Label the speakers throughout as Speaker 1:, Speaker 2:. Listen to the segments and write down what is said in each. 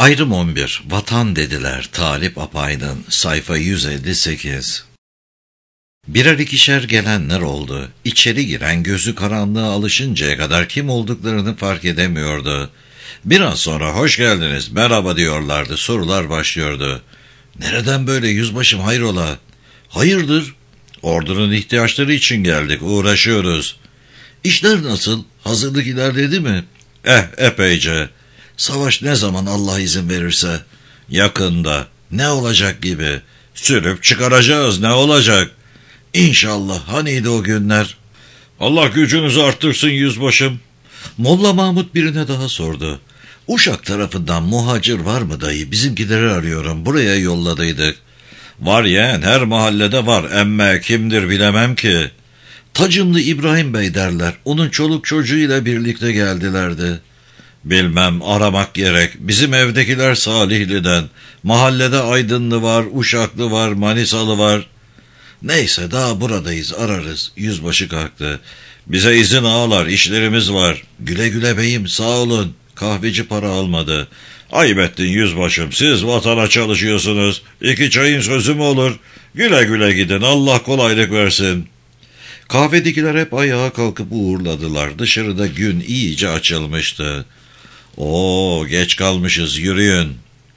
Speaker 1: Ayrım 11. Vatan dediler Talip Apaydın. Sayfa 158. Birer ikişer gelenler oldu. İçeri giren gözü karanlığa alışıncaya kadar kim olduklarını fark edemiyordu. Biraz sonra hoş geldiniz, merhaba diyorlardı, sorular başlıyordu. Nereden böyle yüzbaşım, hayrola? Hayırdır? Ordunun ihtiyaçları için geldik, uğraşıyoruz. İşler nasıl? Hazırlık ilerledi mi? Epeyce. Savaş ne zaman Allah izin verirse? Yakında. Ne olacak gibi? Sürüp çıkaracağız, ne olacak? İnşallah, haniydi o günler? Allah gücünüzü arttırsın yüzbaşım. Molla Mahmut birine daha sordu. Uşak tarafından muhacir var mı dayı? Bizimkileri arıyorum, buraya yolladıydık. Var yeğen, her mahallede var, emme kimdir bilemem ki. Tacımlı İbrahim Bey derler, onun çoluk çocuğuyla birlikte geldilerdi. Bilmem, aramak gerek. Bizim evdekiler Salihli'den. Mahallede Aydınlı var, Uşaklı var, Manisalı var. Neyse, daha buradayız, ararız. Yüzbaşı kalktı. Bize izin ağalar, işlerimiz var. Güle güle beyim, sağ olun. Kahveci para almadı. Ayıp ettin yüzbaşım, siz vatana çalışıyorsunuz. 2 çayın sözü mü olur? Güle güle gidin, Allah kolaylık versin. Kahvedekiler hep ayağa kalkıp uğurladılar. Dışarıda gün iyice açılmıştı. Geç kalmışız, yürüyün.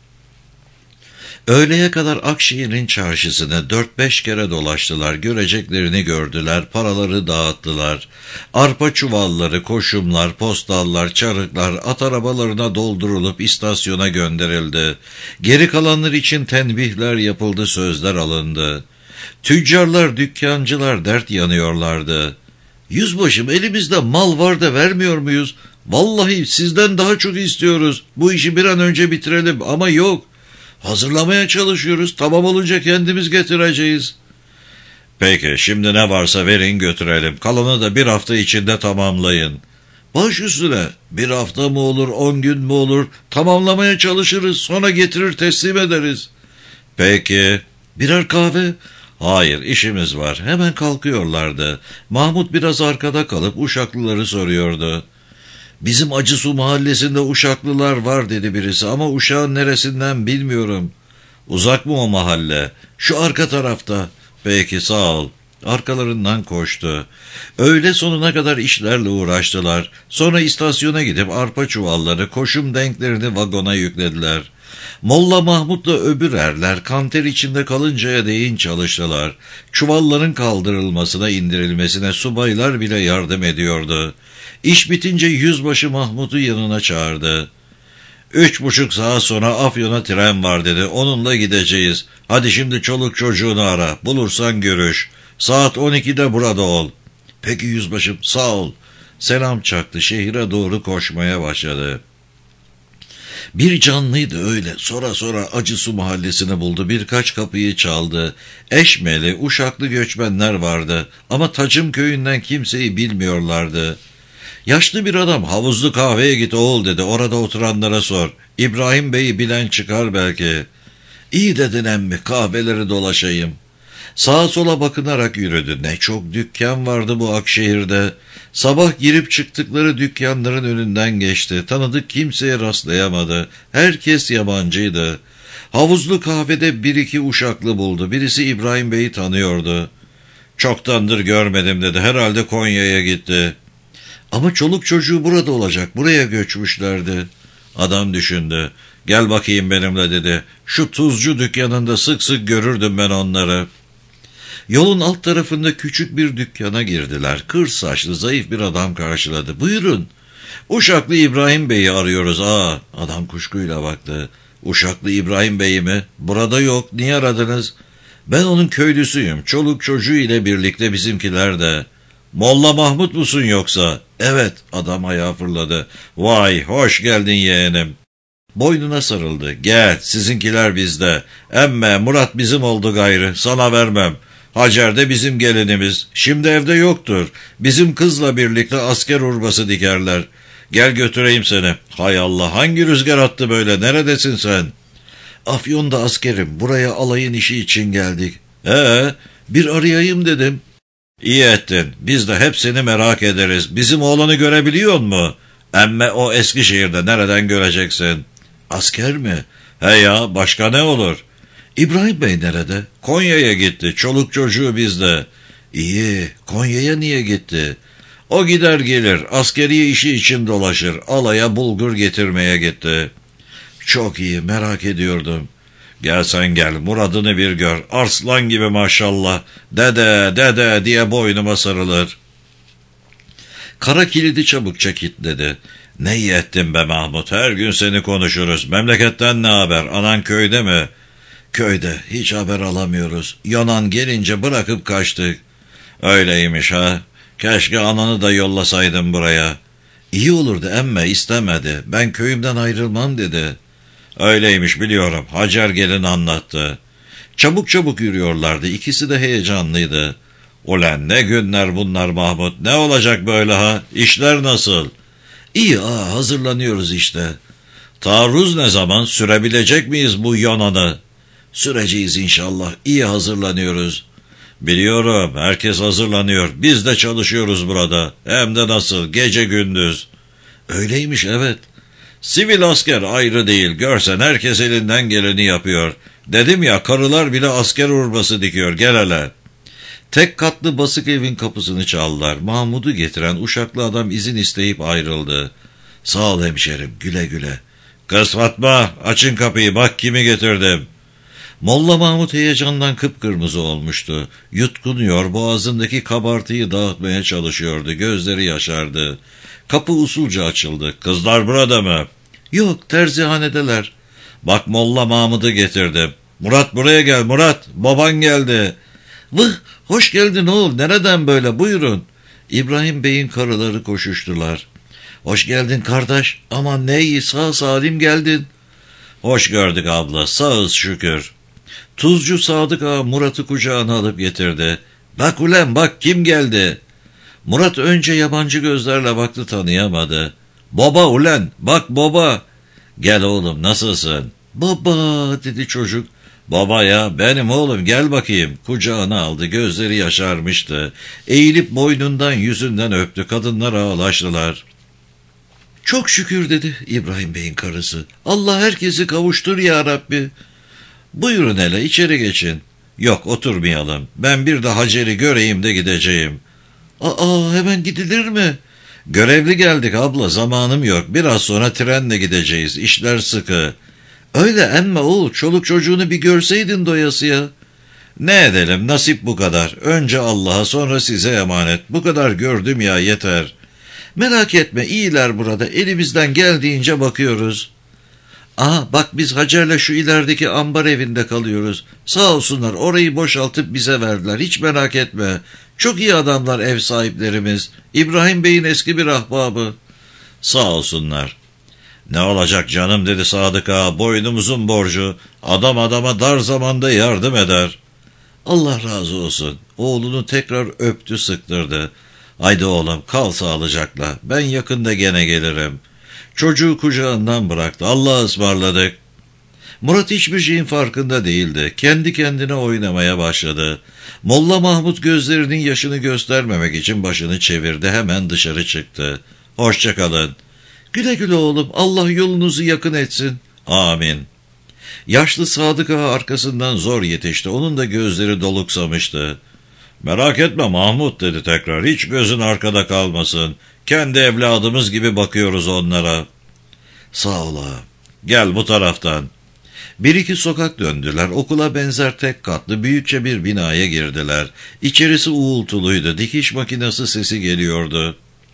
Speaker 1: Öğleye kadar Akşehir'in çarşısını 4-5 kere dolaştılar, göreceklerini gördüler, paraları dağıttılar. Arpa çuvalları, koşumlar, postallar, çarıklar at arabalarına doldurulup istasyona gönderildi. Geri kalanlar için tenbihler yapıldı, sözler alındı. Tüccarlar, dükkancılar dert yanıyorlardı. Yüzbaşım, elimizde mal var da vermiyor muyuz? Vallahi sizden daha çok istiyoruz. Bu işi bir an önce bitirelim ama yok. Hazırlamaya çalışıyoruz. Tamam olunca kendimiz getireceğiz. Peki, şimdi ne varsa verin götürelim. Kalanı da 1 hafta içinde tamamlayın. Baş üstüne. 1 hafta mı olur, 10 gün mü olur? Tamamlamaya çalışırız. Sonra getirir teslim ederiz. Peki. Birer kahve? Hayır, işimiz var. Hemen kalkıyorlardı. Mahmut biraz arkada kalıp Uşaklıları soruyordu. Bizim Acısu mahallesinde Uşaklılar var dedi birisi ama Uşak'ın neresinden bilmiyorum. Uzak mı o mahalle? Şu arka tarafta. Peki, sağ ol. Arkalarından koştu. Öğle sonuna kadar işlerle uğraştılar. Sonra istasyona gidip arpa çuvalları, koşum denklerini vagona yüklediler. Molla Mahmut'la öbür erler kanter içinde kalıncaya değin çalıştılar. Çuvalların kaldırılmasına, indirilmesine subaylar bile yardım ediyordu. İş bitince yüzbaşı Mahmut'u yanına çağırdı. 3,5 saat sonra Afyon'a tren var dedi. Onunla gideceğiz. Hadi şimdi çoluk çocuğunu ara. Bulursan görüş. Saat 12'de burada ol. Peki yüzbaşım, sağ ol. Selam çaktı. Şehire doğru koşmaya başladı. Bir canlıydı öyle. Sonra Acısu mahallesini buldu. Birkaç kapıyı çaldı. Eşmeli, Uşaklı göçmenler vardı. Ama Tacım köyünden kimseyi bilmiyorlardı. Yaşlı bir adam, havuzlu kahveye git oğul dedi. Orada oturanlara sor. İbrahim Bey'i bilen çıkar belki. İyi dedin emmi, kahveleri dolaşayım. Sağa sola bakınarak yürüdü. Ne çok dükkan vardı bu Akşehir'de. Sabah girip çıktıkları dükkanların önünden geçti. Tanıdık kimseye rastlayamadı. Herkes yabancıydı. Havuzlu kahvede 1-2 Uşaklı buldu. Birisi İbrahim Bey'i tanıyordu. Çoktandır görmedim dedi. Herhalde Konya'ya gitti. Ama çoluk çocuğu burada olacak. Buraya göçmüşlerdi. Adam düşündü. Gel bakayım benimle dedi. Şu tuzcu dükkanında sık sık görürdüm ben onları. Yolun alt tarafında küçük bir dükkana girdiler. Kır saçlı, zayıf bir adam karşıladı. Buyurun. Uşaklı İbrahim Bey'i arıyoruz. Adam kuşkuyla baktı. Uşaklı İbrahim Bey'i mi? Burada yok. Niye aradınız? Ben onun köylüsüyüm. Çoluk çocuğu ile birlikte bizimkiler de. Molla Mahmut musun yoksa? Evet. Adam ayağa fırladı. Vay, hoş geldin yeğenim. Boynuna sarıldı. Gel, sizinkiler bizde. Emme Murat bizim oldu gayrı. Sana vermem. Hacer de bizim gelinimiz. Şimdi evde yoktur. Bizim kızla birlikte asker urbası dikerler. Gel götüreyim seni. Hay Allah, hangi rüzgar attı böyle? Neredesin sen? Afyon'da askerim. Buraya alayın işi için geldik. Bir arayayım dedim. İyi ettin. Biz de hep seni merak ederiz. Bizim oğlanı görebiliyor mu? Emme o Eskişehir'de, nereden göreceksin? Asker mi? He ya, başka ne olur? İbrahim Bey nerede? Konya'ya gitti. Çoluk çocuğu bizde. İyi. Konya'ya niye gitti? O gider gelir. Askeri işi için dolaşır. Alaya bulgur getirmeye gitti. Çok iyi. Merak ediyordum. Gel sen gel. Murad'ını bir gör. Arslan gibi maşallah. Dede dede diye boynuma sarılır. Kara kilidi çabukça kilitledi. Ne iyi ettin be Mahmut. Her gün seni konuşuruz. Memleketten ne haber? Anan köyde mi? Köyde. Hiç haber alamıyoruz. Yonan gelince bırakıp kaçtık. Öyleymiş ha. Keşke ananı da yollasaydım buraya. İyi olurdu emme, istemedi. Ben köyümden ayrılmam dedi. Öyleymiş biliyorum. Hacer gelin anlattı. Çabuk çabuk yürüyorlardı. İkisi de heyecanlıydı. Ulan ne günler bunlar Mahmut. Ne olacak böyle ha? İşler nasıl? İyi hazırlanıyoruz işte. Taarruz ne zaman? Sürebilecek miyiz bu Yonan'ı? Süreceğiz inşallah. İyi hazırlanıyoruz. Biliyorum. Herkes hazırlanıyor. Biz de çalışıyoruz burada. Hem de nasıl? Gece gündüz. Öyleymiş evet. Sivil asker ayrı değil. Görsen herkes elinden geleni yapıyor. Dedim ya, karılar bile asker urbası dikiyor. Gel hele. Tek katlı basık evin kapısını çaldılar. Mahmud'u getiren uşaklı adam izin isteyip ayrıldı. Sağ ol hemşerim, güle güle. Kız Fatma, açın kapıyı, bak kimi getirdim. Molla Mahmud heyecandan kıpkırmızı olmuştu. Yutkunuyor, boğazındaki kabartıyı dağıtmaya çalışıyordu. Gözleri yaşardı. Kapı usulca açıldı. Kızlar burada mı? Yok, terzihanedeler. Bak Molla Mahmud'u getirdim. Murat buraya gel Murat, baban geldi. Vıh, hoş geldin oğul, nereden böyle, buyurun. İbrahim Bey'in karıları koşuştular. Hoş geldin kardeş, aman ne iyi, sağ salim geldin. Hoş gördük abla, sağız şükür. Tuzcu Sadık Ağa Murat'ı kucağına alıp getirdi. Bak ulan bak, kim geldi? Murat önce yabancı gözlerle baktı, tanıyamadı. Baba ulan, bak baba. Gel oğlum, nasılsın? Baba dedi çocuk. Baba ya, benim oğlum, gel bakayım. Kucağına aldı, gözleri yaşarmıştı. Eğilip boynundan yüzünden öptü, kadınlar ağlaştılar. Çok şükür dedi İbrahim Bey'in karısı. Allah herkesi kavuştur ya Rabbi. Buyurun hele, içeri geçin. Yok, oturmayalım. Ben bir de Hacer'i göreyim de gideceğim. Hemen gidilir mi? Görevli geldik abla, zamanım yok. Biraz sonra trenle gideceğiz. İşler sıkı. Öyle emme oğul, çoluk çocuğunu bir görseydin doyasıya. Ne edelim, nasip bu kadar. Önce Allah'a, sonra size emanet. Bu kadar gördüm ya, yeter. Merak etme, iyiler burada. Elimizden geldiğince bakıyoruz. Bak biz Hacer'le şu ilerideki ambar evinde kalıyoruz. Sağ olsunlar, orayı boşaltıp bize verdiler. Hiç merak etme. Çok iyi adamlar ev sahiplerimiz. İbrahim Bey'in eski bir ahbabı. Sağ olsunlar. Ne olacak canım dedi Sadık Ağa, boynumuzun borcu. Adam adama dar zamanda yardım eder. Allah razı olsun. Oğlunu tekrar öptü, sıktırdı. Haydi oğlum, kal sağlıcakla. Ben yakında gene gelirim. Çocuğu kucağından bıraktı. Allah'a ısmarladık. Murat hiçbir şeyin farkında değildi. Kendi kendine oynamaya başladı. Molla Mahmud gözlerinin yaşını göstermemek için başını çevirdi. Hemen dışarı çıktı. Hoşça kalın. Güle güle oğlum. Allah yolunuzu yakın etsin. Amin. Yaşlı Sadık Ağa arkasından zor yetişti. Onun da gözleri doluksamıştı. Merak etme Mahmud dedi tekrar. Hiç gözün arkada kalmasın. Kendi evladımız gibi bakıyoruz onlara. Sağ ol ağa. Gel bu taraftan. Bir iki sokak döndüler. Okula benzer tek katlı büyükçe bir binaya girdiler. İçerisi uğultuluydu. Dikiş makinesi sesi geliyordu.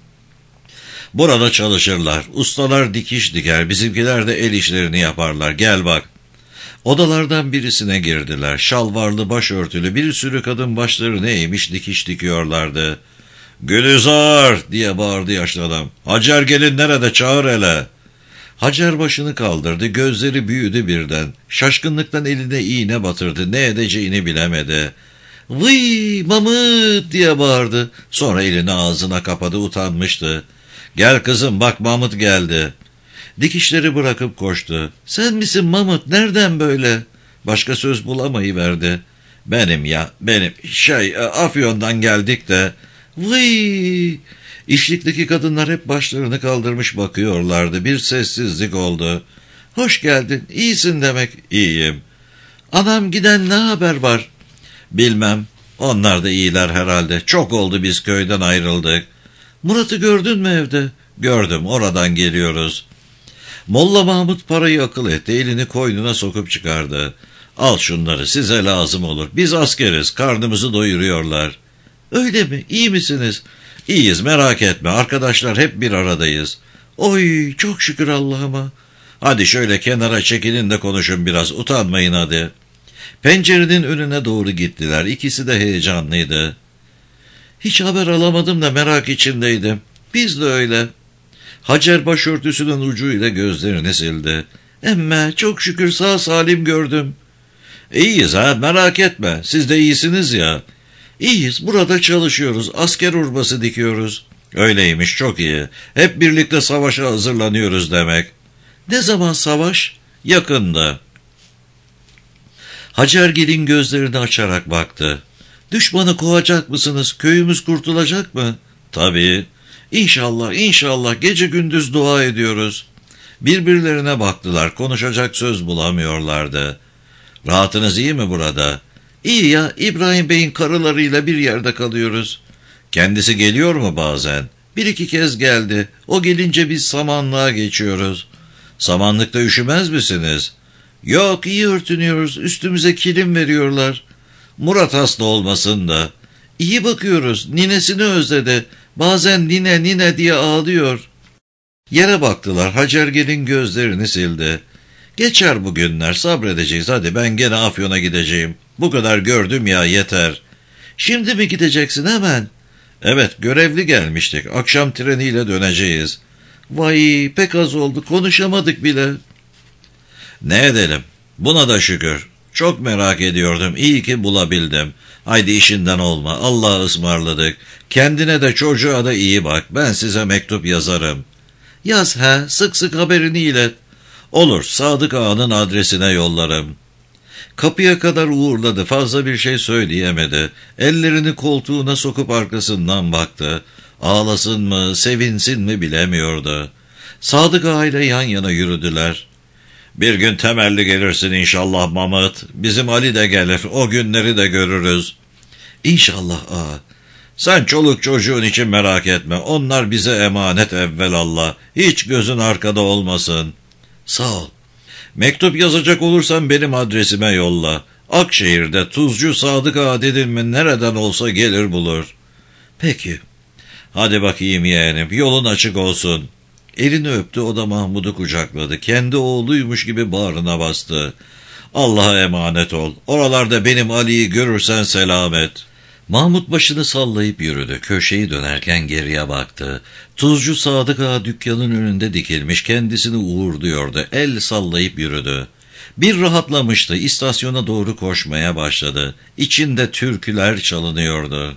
Speaker 1: Burada çalışırlar. Ustalar dikiş diker. Bizimkiler de el işlerini yaparlar. Gel bak. Odalardan birisine girdiler. Şalvarlı, başörtülü bir sürü kadın başlarını eğmiş dikiş dikiyorlardı. Gülizar diye bağırdı yaşlı adam. Hacer gelin nerede, çağır hele. Hacer başını kaldırdı, gözleri büyüdü birden. Şaşkınlıktan eline iğne batırdı, ne edeceğini bilemedi. Vıy Mahmut diye bağırdı. Sonra elini ağzına kapadı, utanmıştı. Gel kızım bak, Mahmut geldi. Dikişleri bırakıp koştu. Sen misin Mahmut, nereden böyle? Başka söz bulamayıverdi. Benim ya, benim. Afyon'dan geldik de. Vıy! İşlikteki kadınlar hep başlarını kaldırmış bakıyorlardı. Bir sessizlik oldu. Hoş geldin, iyisin demek. İyiyim. Anam giden ne haber var? Bilmem. Onlar da iyiler herhalde. Çok oldu biz köyden ayrıldık. Murat'ı gördün mü evde? Gördüm, oradan geliyoruz. Molla Mahmut parayı akıl etti, elini koynuna sokup çıkardı. Al şunları, size lazım olur. Biz askeriz, karnımızı doyuruyorlar. Öyle mi? İyi misiniz? İyiyiz, merak etme. Arkadaşlar hep bir aradayız. Oy, çok şükür Allah'ıma. Hadi şöyle kenara çekilin de konuşun biraz. Utanmayın hadi. Pencerenin önüne doğru gittiler. İkisi de heyecanlıydı. Hiç haber alamadım da merak içindeydim. Biz de öyle. Hacer başörtüsünün ucuyla gözlerini sildi. Emme çok şükür sağ salim gördüm. İyiyiz ha, merak etme. Siz de iyisiniz ya. İyiyiz, burada çalışıyoruz. Asker urbası dikiyoruz. Öyleymiş, çok iyi. Hep birlikte savaşa hazırlanıyoruz demek. Ne zaman savaş? Yakında. Hacergil'in gözlerini açarak baktı. Düşmanı kovacak mısınız? Köyümüz kurtulacak mı? Tabii. İnşallah, inşallah. Gece gündüz dua ediyoruz. Birbirlerine baktılar. Konuşacak söz bulamıyorlardı. Rahatınız iyi mi burada? İyi ya, İbrahim Bey'in karılarıyla bir yerde kalıyoruz. Kendisi geliyor mu bazen? Bir iki kez geldi. O gelince biz samanlığa geçiyoruz. Samanlıkta üşümez misiniz? Yok, iyi örtünüyoruz. Üstümüze kilim veriyorlar. Murat hasta olmasın da. İyi bakıyoruz. Ninesini özledi. Bazen nine nine diye ağlıyor. Yere baktılar. Hacergil'in gözlerini sildi. Geçer bu günler, sabredeceğiz. Hadi ben gene Afyon'a gideceğim. Bu kadar gördüm ya, yeter. Şimdi mi gideceksin hemen? Evet, görevli gelmiştik. Akşam treniyle döneceğiz. Vay, pek az oldu, konuşamadık bile. Ne edelim? Buna da şükür. Çok merak ediyordum. İyi ki bulabildim. Haydi işinden olma. Allah'a ısmarladık. Kendine de çocuğa da iyi bak. Ben size mektup yazarım. Yaz he, sık sık haberini ilet. Olur, Sadık Ağa'nın adresine yollarım. Kapıya kadar uğurladı, fazla bir şey söyleyemedi. Ellerini koltuğuna sokup arkasından baktı. Ağlasın mı, sevinsin mi bilemiyordu. Sadık Ağa ile yan yana yürüdüler. Bir gün temelli gelirsin inşallah Mahmut. Bizim Ali de gelir, o günleri de görürüz. İnşallah ağa. Sen çoluk çocuğun için merak etme, onlar bize emanet evvelallah. Hiç gözün arkada olmasın. Sağ ol. Mektup yazacak olursan benim adresime yolla. Akşehir'de Tuzcu Sadık Ağa dedin mi nereden olsa gelir bulur. Peki. Hadi bakayım yeğenim, yolun açık olsun. Elini öptü, o da Mahmud'u kucakladı. Kendi oğluymuş gibi bağrına bastı. Allah'a emanet ol. Oralarda benim Ali'yi görürsen selamet. Mahmud başını sallayıp yürüdü. Köşeyi dönerken geriye baktı. Tuzcu Sadık Ağa dükkanın önünde dikilmiş, kendisini uğurluyordu. El sallayıp yürüdü. Bir rahatlamıştı. İstasyona doğru koşmaya başladı. İçinde türküler çalınıyordu.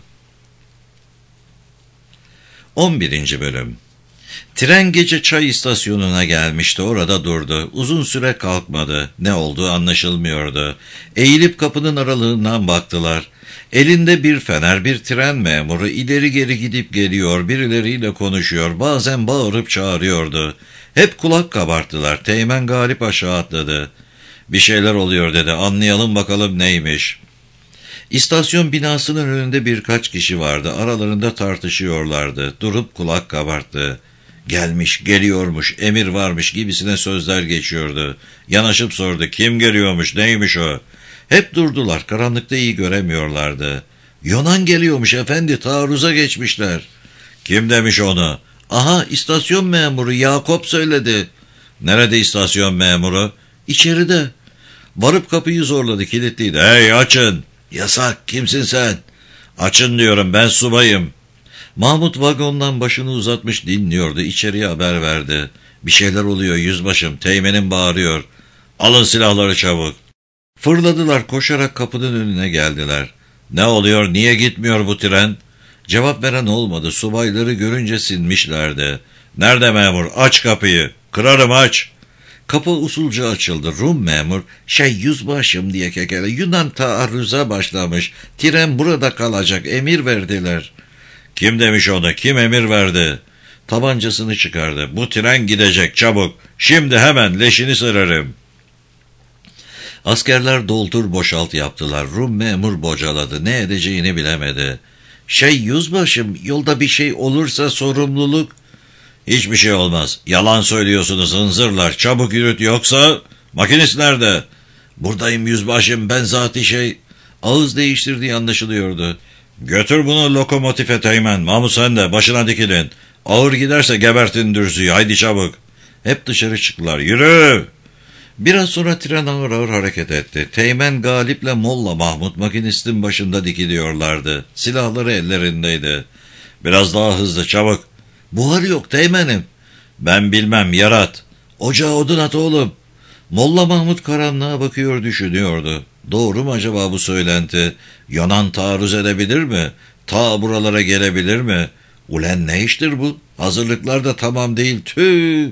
Speaker 1: 11. Bölüm. Tren gece çay istasyonuna gelmişti. Orada durdu. Uzun süre kalkmadı. Ne olduğu anlaşılmıyordu. Eğilip kapının aralığından baktılar. Elinde bir fener, bir tren memuru ileri geri gidip geliyor, birileriyle konuşuyor, bazen bağırıp çağırıyordu. Hep kulak kabarttılar. Teğmen Galip aşağı atladı. Bir şeyler oluyor dedi, anlayalım bakalım neymiş. İstasyon binasının önünde birkaç kişi vardı. Aralarında tartışıyorlardı. Durup kulak kabarttı. Gelmiş, geliyormuş, emir varmış gibisine sözler geçiyordu. Yanaşıp sordu, kim geliyormuş, neymiş o? Hep durdular, karanlıkta iyi göremiyorlardı. Yunan geliyormuş efendi, taarruza geçmişler. Kim demiş onu? Aha, istasyon memuru Yakup söyledi. Nerede istasyon memuru? İçeride. Varıp kapıyı zorladı, kilitliydi. Hey, açın. Yasak, kimsin sen? Açın diyorum, ben subayım. Mahmut vagondan başını uzatmış dinliyordu. İçeriye haber verdi. Bir şeyler oluyor yüzbaşım. Teğmenim bağırıyor. Alın silahları çabuk. Fırladılar, koşarak kapının önüne geldiler. Ne oluyor, niye gitmiyor bu tren? Cevap veren olmadı. Subayları görünce sinmişlerdi. Nerede memur? Aç kapıyı. Kırarım, aç. Kapı usulca açıldı. Rum memur, yüzbaşım diye kekele. Yunan taarruza başlamış. Tren burada kalacak. Emir verdiler. Kim demiş ona? Kim emir verdi? Tabancasını çıkardı. Bu tren gidecek, çabuk. Şimdi hemen leşini sererim. Askerler doldur boşalt yaptılar. Rum memur bocaladı. Ne edeceğini bilemedi. Yüzbaşım, yolda bir şey olursa sorumluluk. Hiçbir şey olmaz. Yalan söylüyorsunuz hınzırlar. Çabuk yürüt yoksa... Makinist nerede? Buradayım yüzbaşım, ben zati Ağız değiştirdiği anlaşılıyordu. Götür bunu lokomotife Teğmen. Mahmut sen de başına dikilin. Ağır giderse gebertin dürzüyü. Haydi çabuk. Hep dışarı çıktılar. Yürü! Biraz sonra tren ağır ağır hareket etti. Teğmen Galip'le Molla Mahmut makinistin başında dikiliyorlardı. Silahları ellerindeydi. Biraz daha hızlı, çabuk. Buhar yok Teğmenim. Ben bilmem, yarat. Ocağa odun at oğlum. Molla Mahmut karanlığa bakıyor, düşünüyordu. Doğru mu acaba bu söylenti? Yunan taarruz edebilir mi? Ta buralara gelebilir mi? Ulen ne iştir bu? Hazırlıklar da tamam değil. Tüh!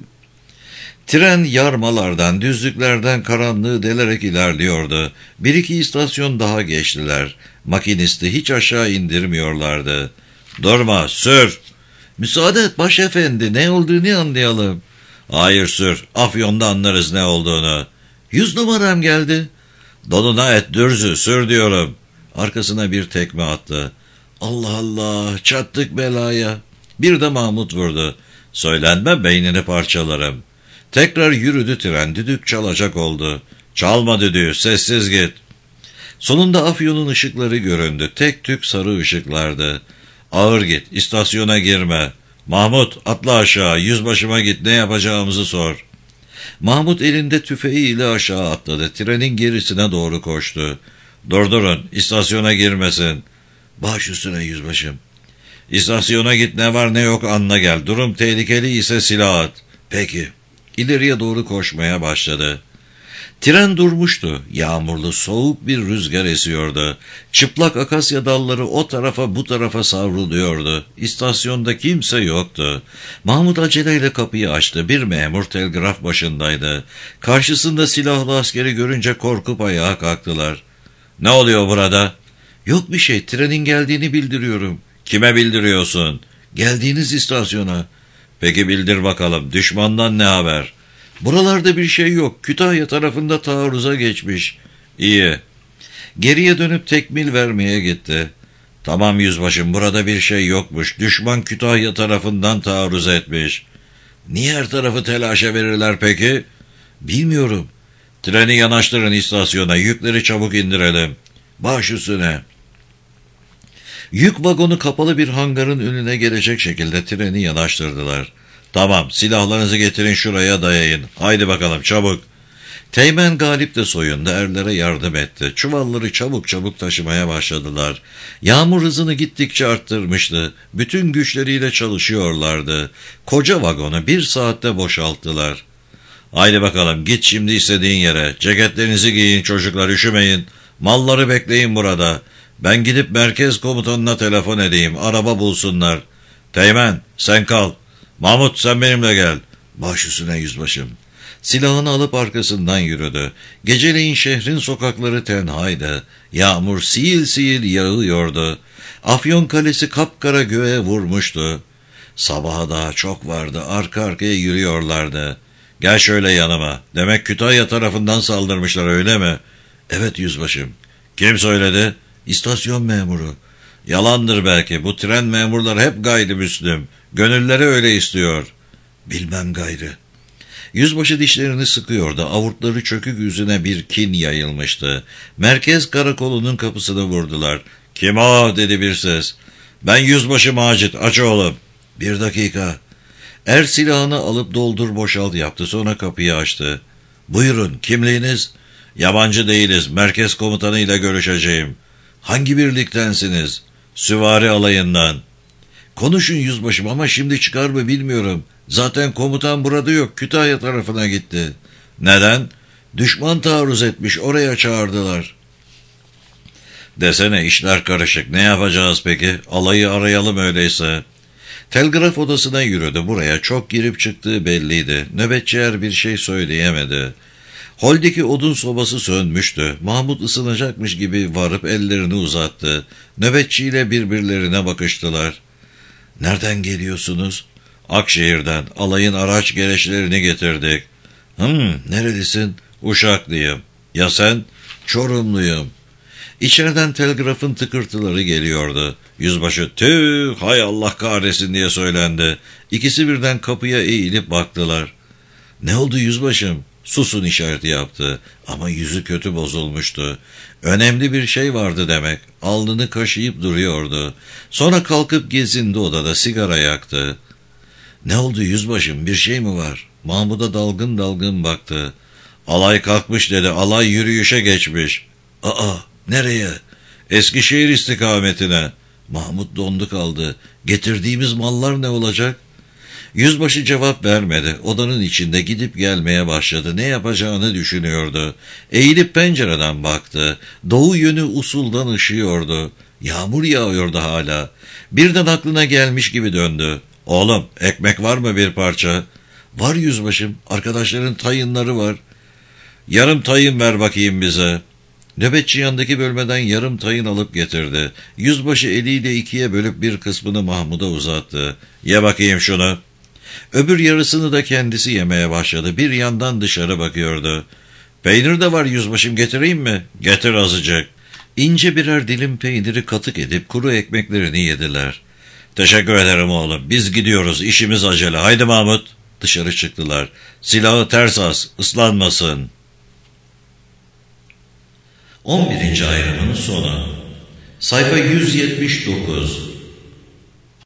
Speaker 1: Tren yarmalardan, düzlüklerden karanlığı delerek ilerliyordu. Bir iki istasyon daha geçtiler. Makinisti hiç aşağı indirmiyorlardı. Durma, sür! Müsaade et başefendi, ne olduğunu anlayalım. Hayır sür, Afyon'da anlarız ne olduğunu. 100 numaram geldi. Donuna et dürzü, sür diyorum. Arkasına bir tekme attı. Allah Allah, çattık belaya. Bir de Mahmut vurdu. Söylenme, beynini parçalarım. Tekrar yürüdü tren, düdük çalacak oldu. Çalma düdüğü, sessiz git. Sonunda Afyon'un ışıkları göründü. Tek tük sarı ışıklardı. Ağır git, istasyona girme. Mahmut atla aşağı, yüzbaşıma git, ne yapacağımızı sor. Mahmut elinde tüfeğiyle aşağı atladı. Trenin gerisine doğru koştu. Durdurun, istasyona girmesin. Baş üstüne yüzbaşım. İstasyona git, ne var ne yok anla gel. Durum tehlikeli ise silah at. Peki. İleriye doğru koşmaya başladı. Tren durmuştu. Yağmurlu, soğuk bir rüzgar esiyordu. Çıplak akasya dalları o tarafa bu tarafa savruluyordu. İstasyonda kimse yoktu. Mahmut aceleyle kapıyı açtı. Bir memur telgraf başındaydı. Karşısında silahlı askeri görünce korkup ayağa kalktılar. Ne oluyor burada? Yok bir şey, trenin geldiğini bildiriyorum. Kime bildiriyorsun? Geldiğiniz istasyona. Peki bildir bakalım, düşmandan ne haber? Buralarda bir şey yok. Kütahya tarafında taarruza geçmiş. İyi. Geriye dönüp tekmil vermeye gitti. Tamam yüzbaşım, burada bir şey yokmuş. Düşman Kütahya tarafından taarruz etmiş. Niye her tarafı telaşa verirler peki? Bilmiyorum. Treni yanaştırın istasyona. Yükleri çabuk indirelim. Baş üstüne. Yük vagonu kapalı bir hangarın önüne gelecek şekilde treni yanaştırdılar. Tamam, silahlarınızı getirin şuraya dayayın. Haydi bakalım çabuk. Teğmen Galip de soyundu, erlere yardım etti. Çuvalları çabuk çabuk taşımaya başladılar. Yağmur hızını gittikçe arttırmıştı. Bütün güçleriyle çalışıyorlardı. Koca vagonu 1 saatte boşalttılar. Haydi bakalım, git şimdi istediğin yere. Ceketlerinizi giyin çocuklar, üşümeyin. Malları bekleyin burada. Ben gidip merkez komutanına telefon edeyim. Araba bulsunlar. Teğmen sen kal. Mahmut sen benimle gel. Baş üstüne yüzbaşım. Silahını alıp arkasından yürüdü. Geceleyin şehrin sokakları tenhaydı. Yağmur siyil siyil yağıyordu. Afyon Kalesi kapkara göğe vurmuştu. Sabaha daha çok vardı. Arka arkaya yürüyorlardı. Gel şöyle yanıma. Demek Kütahya tarafından saldırmışlar öyle mi? Evet yüzbaşım. Kim söyledi? İstasyon memuru. Yalandır belki. Bu tren memurlar hep gayrimüslim. Gönülleri öyle istiyor. Bilmem gayrı. Yüzbaşı dişlerini sıkıyordu. Avurtları çökük yüzüne bir kin yayılmıştı. Merkez karakolunun kapısını vurdular. Kim o? Dedi bir ses. Ben yüzbaşı Macit. Aç oğlum. 1 dakika. Er silahını alıp doldur boşalt yaptı. Sonra kapıyı açtı. Buyurun, kimliğiniz? Yabancı değiliz. Merkez komutanıyla görüşeceğim. Hangi birliktensiniz? Süvari alayından. Konuşun yüzbaşım ama şimdi çıkar mı bilmiyorum. Zaten komutan burada yok. Kütahya tarafına gitti. Neden? Düşman taarruz etmiş. Oraya çağırdılar. Desene, işler karışık. Ne yapacağız peki? Alayı arayalım öyleyse. Telgraf odasına yürüdü. Buraya çok girip çıktığı belliydi. Nöbetçi bir şey söyleyemedi. Holdeki odun sobası sönmüştü. Mahmut ısınacakmış gibi varıp ellerini uzattı. Nöbetçiyle birbirlerine bakıştılar. Nereden geliyorsunuz? Akşehir'den alayın araç gereçlerini getirdik. Nerelisin? Uşaklıyım. Ya sen? Çorumluyum. İçeriden telgrafın tıkırtıları geliyordu. Yüzbaşı tüh hay Allah kahretsin diye söylendi. İkisi birden kapıya eğilip baktılar. Ne oldu yüzbaşım? Susun işareti yaptı ama yüzü kötü bozulmuştu. Önemli bir şey vardı demek. Alnını kaşıyıp duruyordu. Sonra kalkıp gezindi odada sigara yaktı. Ne oldu yüzbaşım, bir şey mi var? Mahmud'a dalgın dalgın baktı. Alay kalkmış dedi, alay yürüyüşe geçmiş. Aa, nereye? Eskişehir istikametine. Mahmud dondu kaldı. Getirdiğimiz mallar ne olacak? Yüzbaşı cevap vermedi. Odanın içinde gidip gelmeye başladı. Ne yapacağını düşünüyordu. Eğilip pencereden baktı. Doğu yönü usuldan ışıyordu. Yağmur yağıyordu hala. Birden aklına gelmiş gibi döndü. Oğlum, ekmek var mı bir parça? Var yüzbaşım, arkadaşların tayınları var. Yarım tayın ver bakayım bize. Nöbetçi yandaki bölmeden yarım tayın alıp getirdi. Yüzbaşı eliyle ikiye bölüp bir kısmını Mahmud'a uzattı. Ye bakayım şunu. Öbür yarısını da kendisi yemeye başladı. Bir yandan dışarı bakıyordu. Peynir de var yüzbaşım, getireyim mi? Getir azıcık. İnce birer dilim peyniri katık edip kuru ekmeklerini yediler. Teşekkür ederim oğlum. Biz gidiyoruz. İşimiz acele. Haydi Mahmut. Dışarı çıktılar. Silahı ters as. Islanmasın. 11. ayrımın sonu. Sayfa 179.